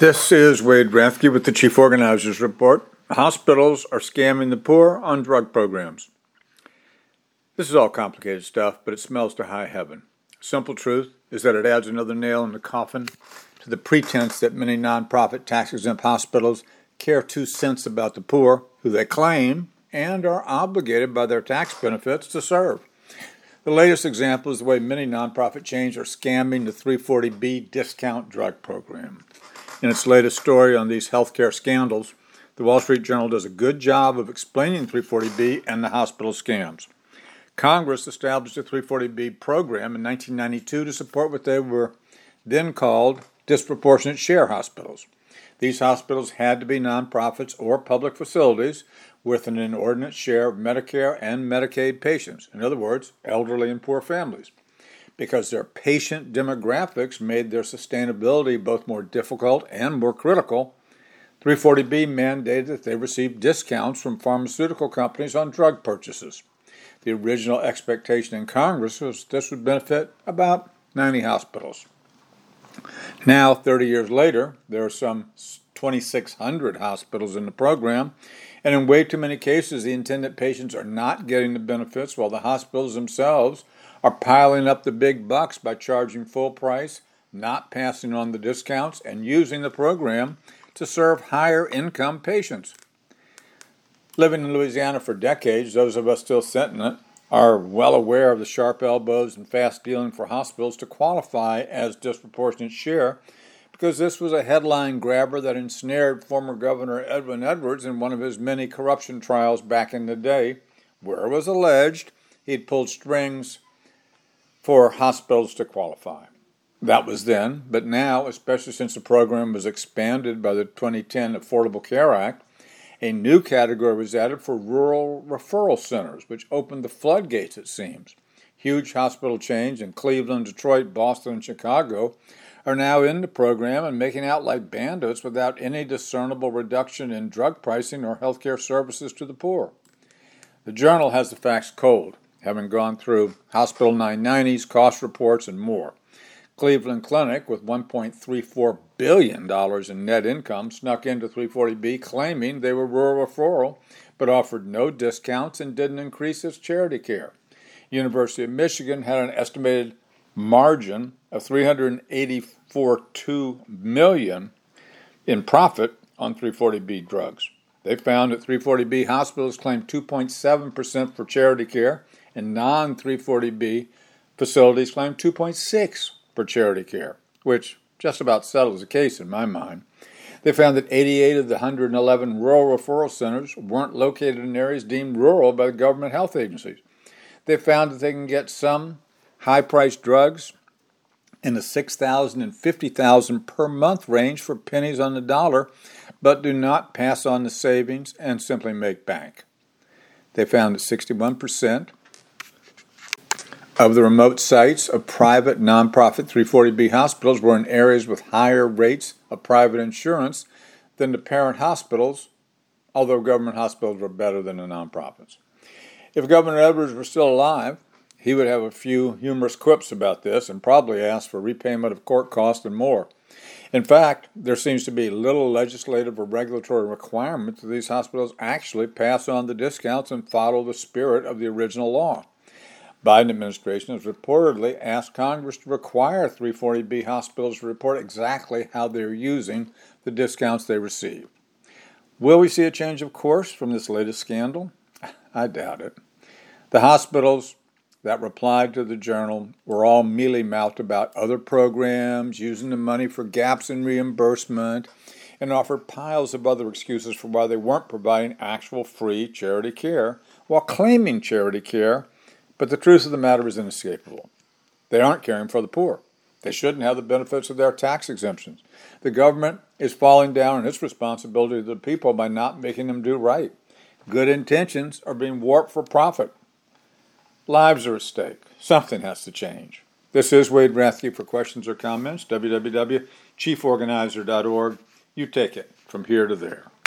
This is Wade Rathke with the Chief Organizers Report. Hospitals are scamming the poor on drug programs. This is all complicated stuff, but it smells to high heaven. Simple truth is that it adds another nail in the coffin to the pretense that many nonprofit tax-exempt hospitals care 2 cents about the poor, who they claim and are obligated by their tax benefits to serve. The latest example is the way many nonprofit chains are scamming the 340B discount drug program. In its latest story on these healthcare scandals, the Wall Street Journal does a good job of explaining 340B and the hospital scams. Congress established a 340B program in 1992 to support what they were then called disproportionate share hospitals. These hospitals had to be nonprofits or public facilities with an inordinate share of Medicare and Medicaid patients, in other words, elderly and poor families. Because their patient demographics made their sustainability both more difficult and more critical, 340B mandated that they receive discounts from pharmaceutical companies on drug purchases. The original expectation in Congress was this would benefit about 90 hospitals. Now, 30 years later, there are some 2,600 hospitals in the program, and in way too many cases, the intended patients are not getting the benefits while the hospitals themselves are piling up the big bucks by charging full price, not passing on the discounts, and using the program to serve higher income patients. Living in Louisiana for decades, those of us still sitting in it are well aware of the sharp elbows and fast dealing for hospitals to qualify as disproportionate share, because this was a headline grabber that ensnared former Governor Edwin Edwards in one of his many corruption trials back in the day, where it was alleged he'd pulled strings for hospitals to qualify. That was then, but now, especially since the program was expanded by the 2010 Affordable Care Act, a new category was added for rural referral centers, which opened the floodgates, it seems. Huge hospital chains in Cleveland, Detroit, Boston, and Chicago are now in the program and making out like bandits without any discernible reduction in drug pricing or healthcare services to the poor. The Journal has the facts cold, having gone through Hospital 990s, cost reports, and more. Cleveland Clinic, with $1.34 billion in net income, snuck into 340B claiming they were rural referral, but offered no discounts and didn't increase its charity care. University of Michigan had an estimated margin of $384.2 million in profit on 340B drugs. They found that 340B hospitals claimed 2.7% for charity care, and non-340B facilities claimed 2.6% for charity care, which just about settles the case in my mind. They found that 88 of the 111 rural referral centers weren't located in areas deemed rural by the government health agencies. They found that they can get some high-priced drugs in the $6,000 and $50,000 per month range for pennies on the dollar, but do not pass on the savings and simply make bank. They found that 61% of the remote sites of private nonprofit 340B hospitals were in areas with higher rates of private insurance than the parent hospitals, although government hospitals were better than the nonprofits. If Governor Edwards were still alive, he would have a few humorous quips about this and probably ask for repayment of court costs and more. In fact, there seems to be little legislative or regulatory requirement that these hospitals actually pass on the discounts and follow the spirit of the original law. Biden administration has reportedly asked Congress to require 340B hospitals to report exactly how they're using the discounts they receive. Will we see a change of course from this latest scandal? I doubt it. The hospitals that replied to the Journal were all mealy-mouthed about other programs, using the money for gaps in reimbursement, and offered piles of other excuses for why they weren't providing actual free charity care while claiming charity care. But the truth of the matter is inescapable. They aren't caring for the poor. They shouldn't have the benefits of their tax exemptions. The government is falling down on its responsibility to the people by not making them do right. Good intentions are being warped for profit. Lives are at stake. Something has to change. This is Wade Rathke. For questions or comments, www.chieforganizer.org. You take it from here to there.